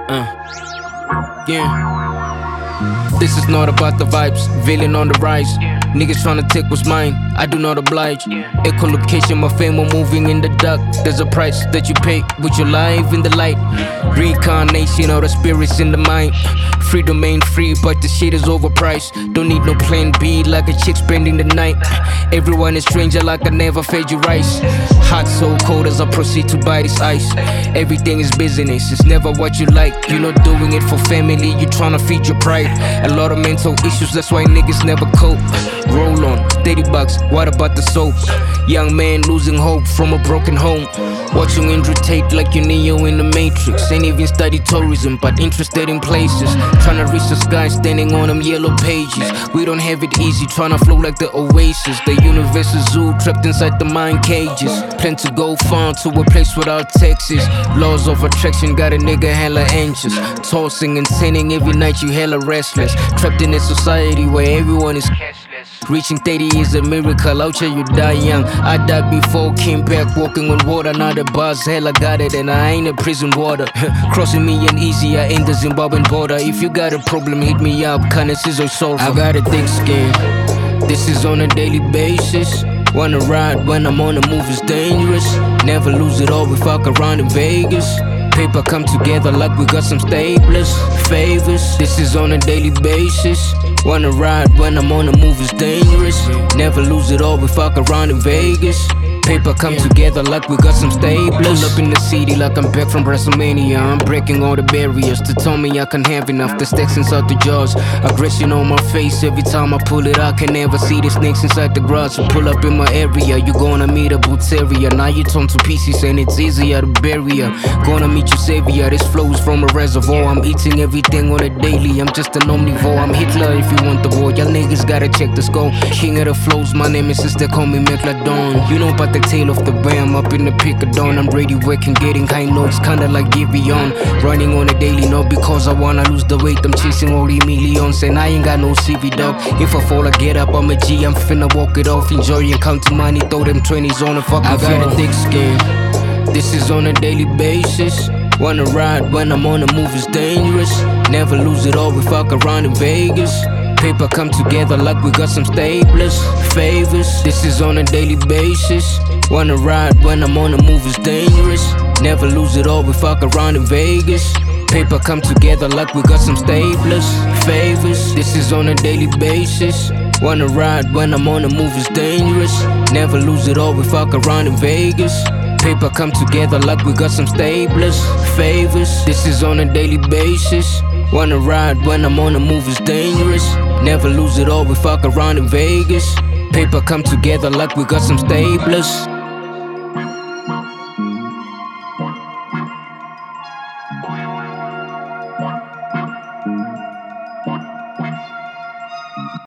Yeah. This is not about the vibes, villain on the rise. Niggas tryna take what's mine, I do not oblige. Echolocation, my fame, I'm moving in the dark. There's a price that you pay with your life in the light. Reincarnation of the spirits in the mind. Freedom ain't free, but the shit is overpriced. Don't need no plan B like a chick spending the night. Everyone is stranger like I never fed you rice. Hot so cold as I proceed to buy this ice. Everything is business, it's never what you like. You're not doing it for family, you tryna feed your pride. A lot of mental issues, that's why niggas never cope. Roll on, steady bucks, what about the soap? Young man losing hope from a broken home. Watching Andrew Tate like you Neo in the Matrix. Ain't even study tourism, but interested in places. Tryna reach the sky, standing on them yellow pages. We don't have it easy, tryna flow like the oasis. The universal zoo, trapped inside the mind cages. Plan to go far to a place without taxes. Laws of attraction got a nigga hella anxious. Tossing and turning every night, you hella restless. Trapped in a society where everyone is cashless. Reaching 30 is a miracle, out here you die young. I died before, came back walking on water. Now the bars hella got it and I ain't a prison water. Crossing me ain't easy, I ain't the Zimbabwean border. If you got a problem, hit me up, kinda scissor solve. I got a thick skin, this is on a daily basis. Wanna ride when I'm on the move, it's dangerous. Never lose it all, we fuck around in Vegas. Paper come together like we got some staplers. Favors, this is on a daily basis. Wanna ride when I'm on the move, it's dangerous. Never lose it all, we fuck around in Vegas. Paper come together like we got some staplers. Pull up in the city like I'm back from WrestleMania. I'm breaking all the barriers to tell me I can't have enough. The stacks inside the jaws, aggression on my face. Every time I pull it, I can never see the snakes inside the garage. So pull up in my area, you gonna meet a boots area. Now you turn to pieces and it's easier to bury ya. Gonna meet your savior, this flows from a reservoir. I'm eating everything on a daily, I'm just an omnivore. I'm Hitler if you want the war, y'all niggas gotta check the score. King of the flows, my name is sister, call me Megalodon. You know about the tail of the ram, up in the pick of dawn. I'm ready, working, getting high notes, kinda like Giveon. Running on a daily, not because I wanna lose the weight. I'm chasing all the millions, and I ain't got no CV, dog. If I fall, I get up, I'm a G, I'm finna walk it off. Enjoy and count money, throw them 20s on a fucking I got a thick skin, this is on a daily basis. Wanna ride when I'm on the move, it's dangerous. Never lose it all, we fuck around in Vegas. Paper come together like we got some staplers. Favors, this is on a daily basis. Wanna ride when I'm on the move, it's dangerous. Never lose it all, we fuck around in Vegas. Paper come together like we got some staplers. Favors, this is on a daily basis. Wanna ride when I'm on the move, it's dangerous. Never lose it all, we fuck around in Vegas. Paper come together like we got some staplers. Favors, this is on a daily basis. Wanna ride when I'm on the move, it's dangerous. Never lose it all, we fuck around in Vegas. Paper come together like we got some staplers.